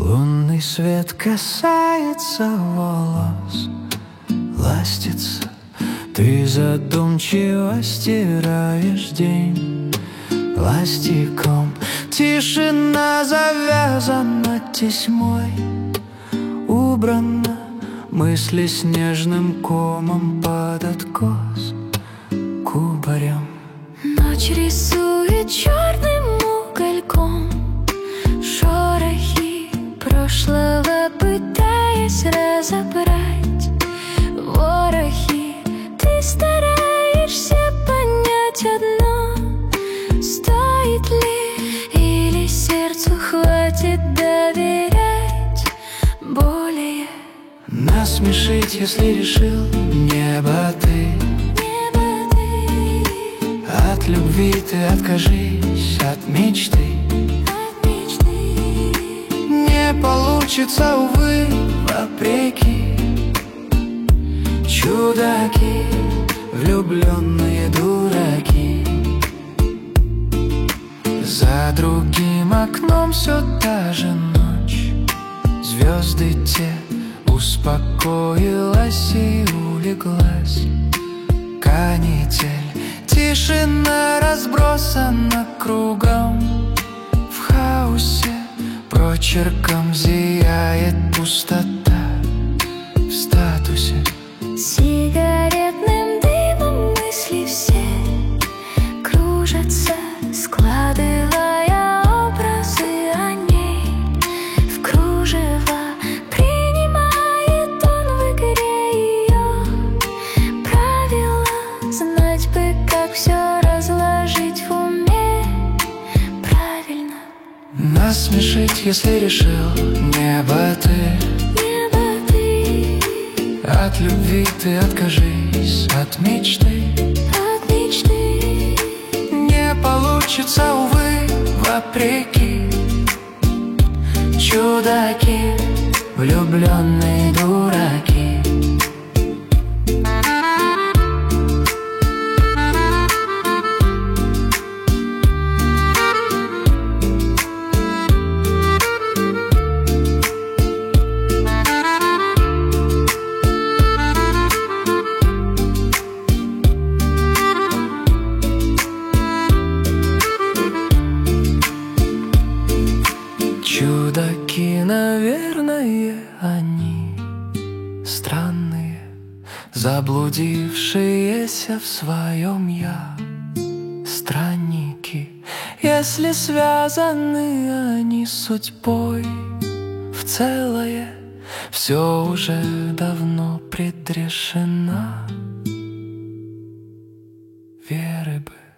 Лунный свет касается волос, ластится. Ты задумчиво стираешь день пластиком. Тишина завязана тесьмой, убрана. Мысли снежным комом под откос кубарем. Ночь рисует черным угольком шорохи прошлого, пытаясь разобрать ворохи. Ты стараешься понять одно: стоит ли, или сердцу хватит доверять более. Насмешить, если решил, небо ты. От любви ты откажись, от мечты. Не получится, увы, вопреки. Чудаки, влюбленные дураки. За другим окном все та же ночь. Звезды те успокоилась и улеглась. Канитель, тишина разбросана кругом. В хаосе прочерком зияет пустота в статусе. Сигаретным дымом мысли все кружатся, складывая образы о ней в кружево. Принимает он в игре ее правила. Знать бы, как все разложить в уме правильно. Насмешить, если решил, небо ты. От любви ты откажись, от мечты. Не получится, увы, вопреки. Чудаки, влюбленные дураки. Чудаки, наверное, они странные, заблудившиеся в своем я. Странники, если связаны они судьбой в целое, все уже давно предрешено. Веры бы